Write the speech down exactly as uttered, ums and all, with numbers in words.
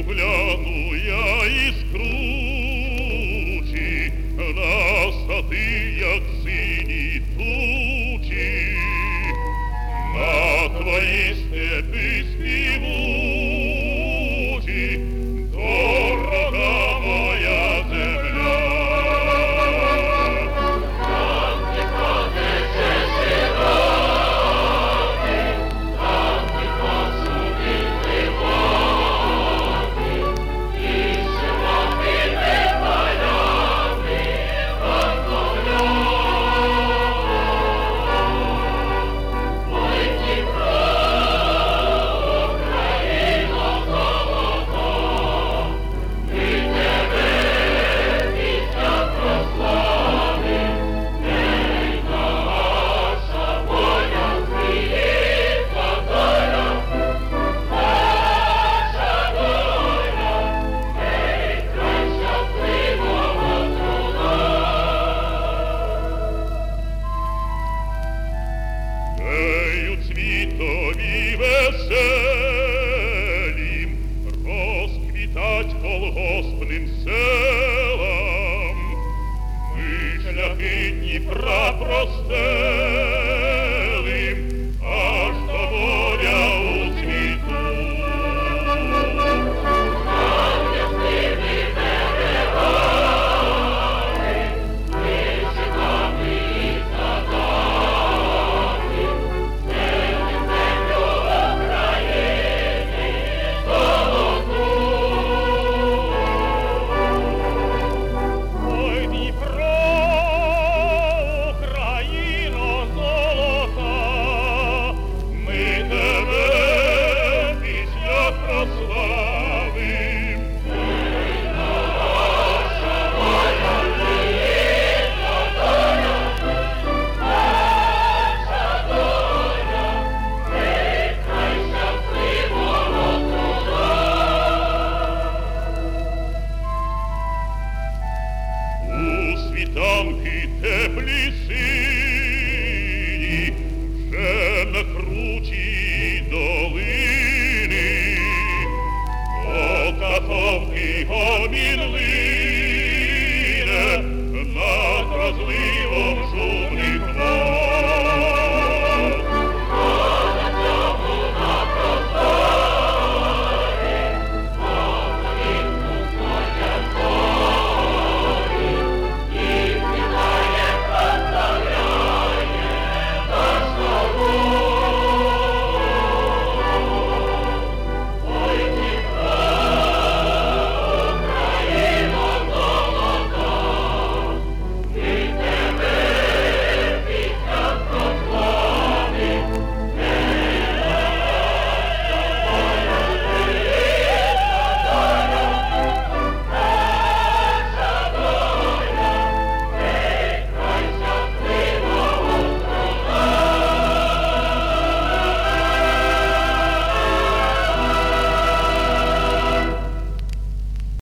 гляну я із кручі на сади, як сині тучі, на твої степи співучі, дорога моя земля. Там, де потече широкий, там, де посудили води, і широкими полями розмовляв. Ой, Дніпро, Україно золота, ми тебе після прославим, ей, наша воля, світла доля, наша доля, ей, край щасливого труда. Ею цвітові веселім розквітать колгоспним селам. Ми шляхи Дніпра просте